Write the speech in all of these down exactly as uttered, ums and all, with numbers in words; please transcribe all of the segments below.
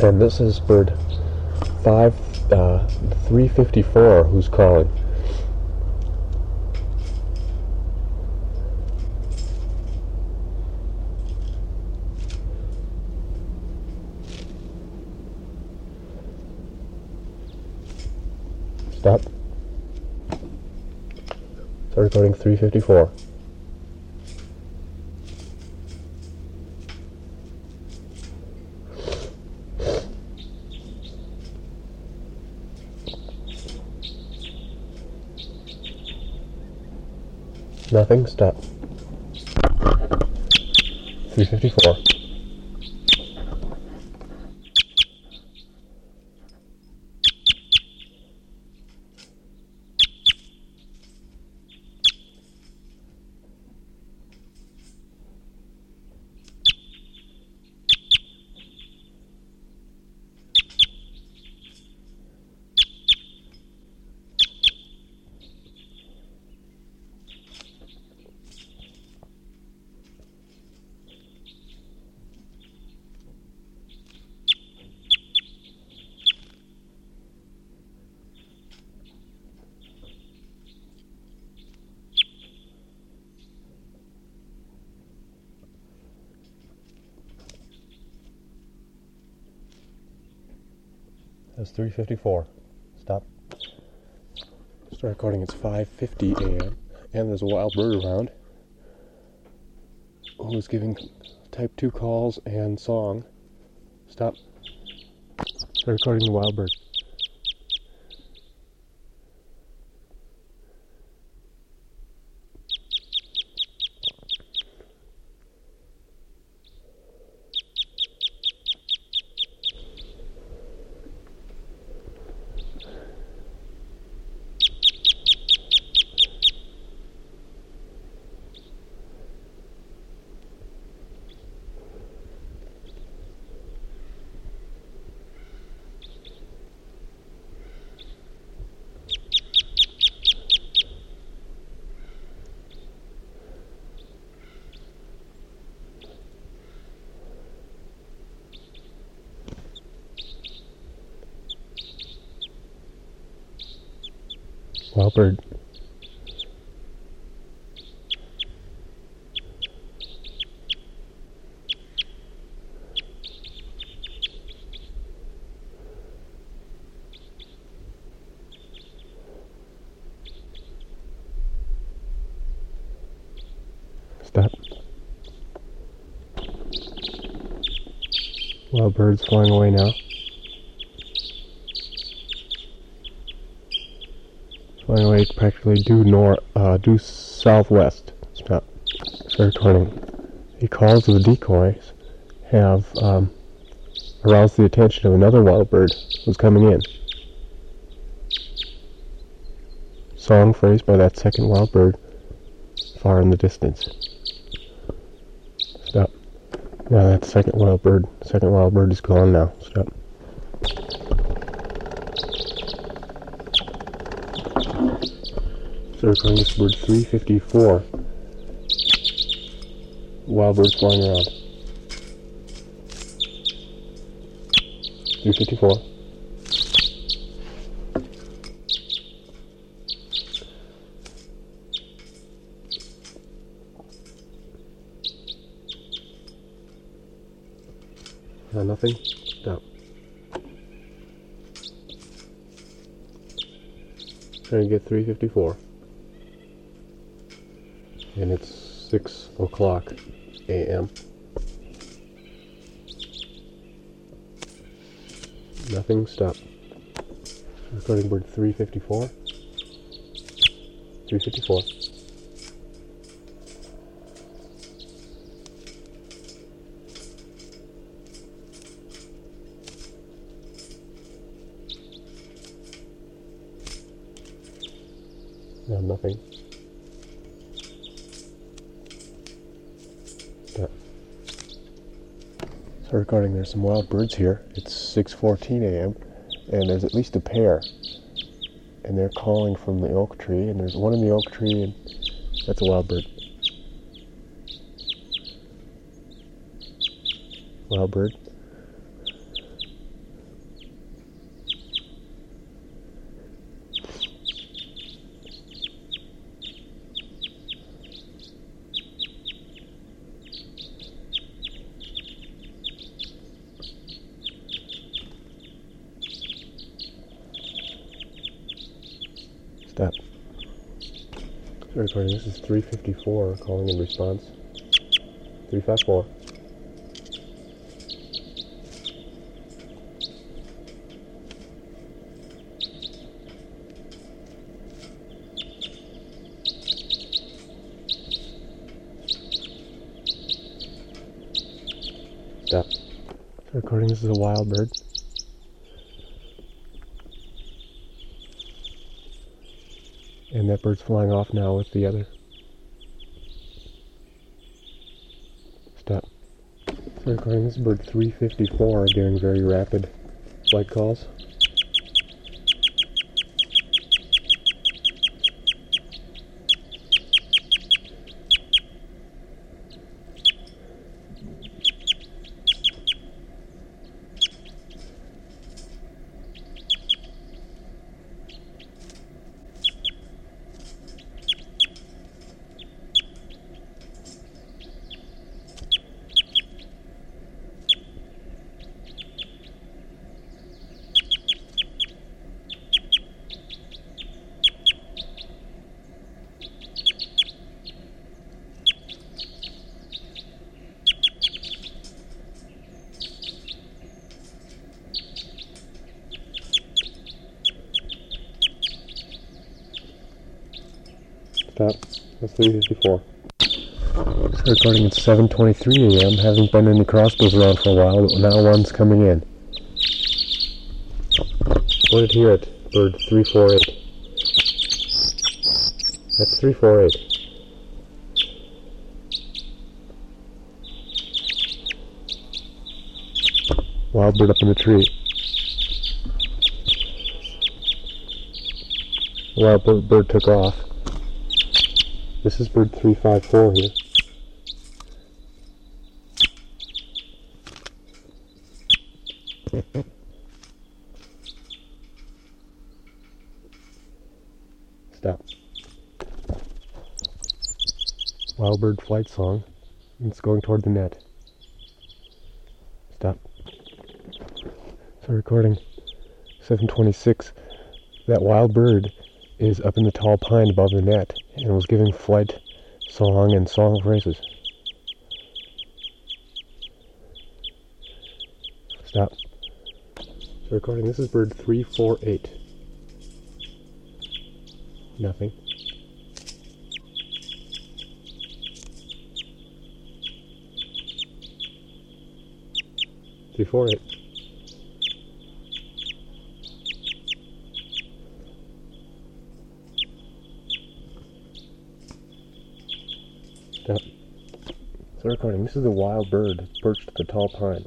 And this is bird five uh, three fifty-four who's calling. Stop. Start recording three fifty-four. Nothing, stop. three fifty-four. That's three fifty-four. Stop. Start recording. It's five fifty a.m. and there's a wild bird around who's giving type two calls and song. Stop. Start recording the wild bird. Wild bird. Stop. Wild bird's flying away now. Flying away practically due north, uh, due southwest. Stop. Start recording. The calls of the decoys have um, aroused the attention of another wild bird who's coming in. Song phrased by that second wild bird far in the distance. Stop. Now that second wild bird, second wild bird is gone now. Stop. So recording this bird three fifty-four. Wild bird flying around. three fifty-four. Uh, nothing? Stop. Trying to get three fifty-four. And it's six o'clock a m Nothing, stop. Recording bird three fifty-four. three fifty-four. No, nothing. Stop. So recording, there's some wild birds here. It's six fourteen a m and there's at least a pair. And they're calling from the oak tree, and there's one in the oak tree, and that's a wild bird. Wild bird. Stop. Recording. This is three fifty-four calling in response. three five four. Stop. Recording. This is a wild bird. And that bird's flying off now with the other. Stop. So recording. This is bird three fifty-four doing very rapid flight calls. Stop. That's three fifty-four. So recording at seven twenty-three a m Haven't been any crossbills around for a while, but now one's coming in. What did hear it? Bird three four eight. That's three four eight. Wild bird up in the tree. Wild bird, bird took off. This is bird three five four here. Stop. Wild bird flight song. It's going toward the net. Stop. So recording seven twenty-six. That wild bird is up in the tall pine above the net and was giving flight song and song phrases. Stop. So recording. This is bird three four eight. Nothing. three four eight. Stop. So recording. This is a wild bird perched at the tall pine.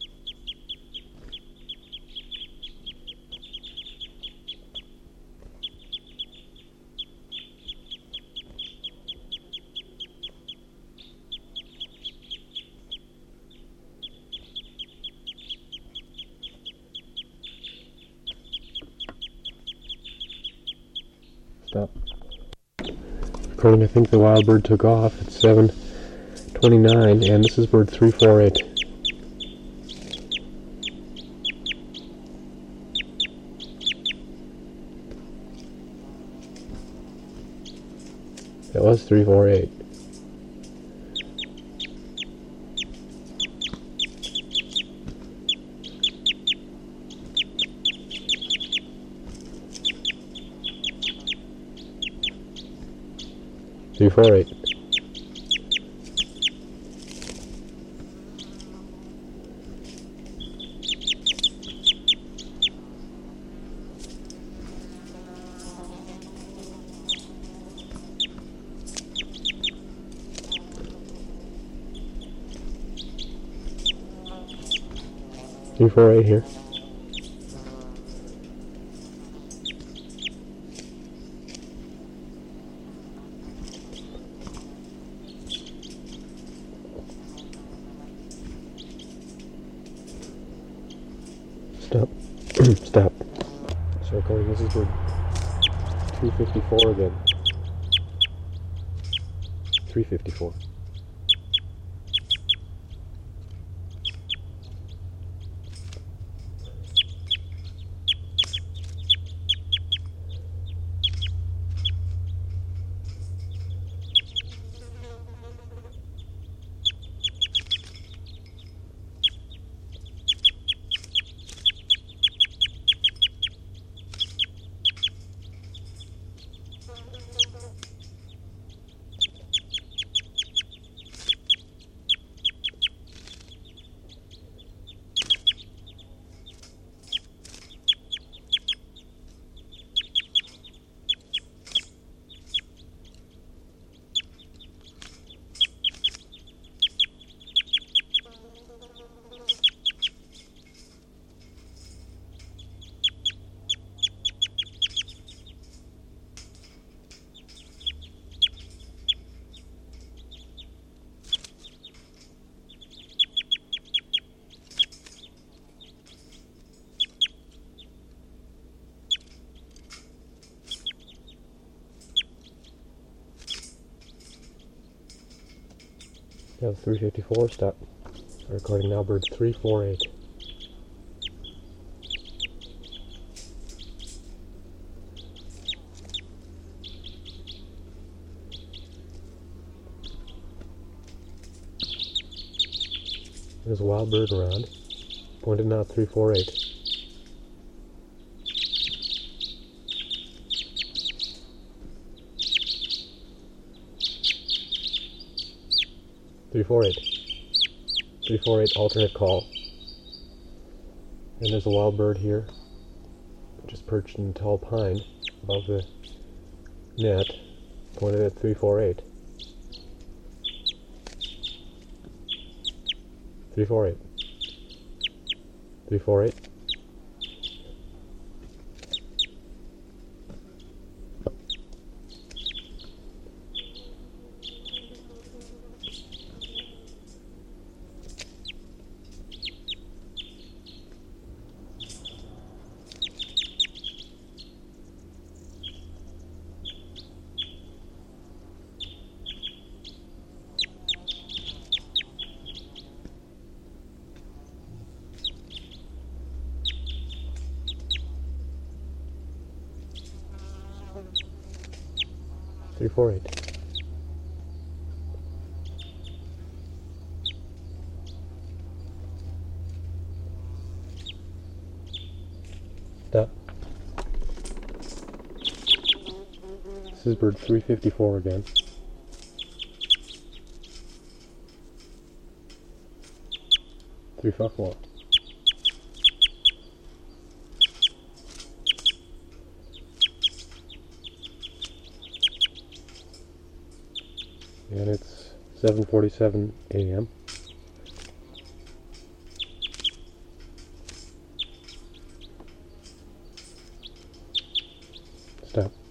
Stop. Recording. I think the wild bird took off at seven twenty-nine, and this is bird three four eight. It was three four eight. three four eight. three four eight here. Stop. Stop. So recording. This is bird two fifty-four again. three fifty-four. Yeah, three fifty-four, stop. Recording now, bird three four eight. There's a wild bird around. Pointed now three four eight. three four eight. three four eight, alternate call. And there's a wild bird here, just perched in a tall pine above the net, pointed at three four eight. three four eight. three four eight. three four eight. Stop. This is bird three fifty-four again. three five four. And it's seven forty-seven a m Stop.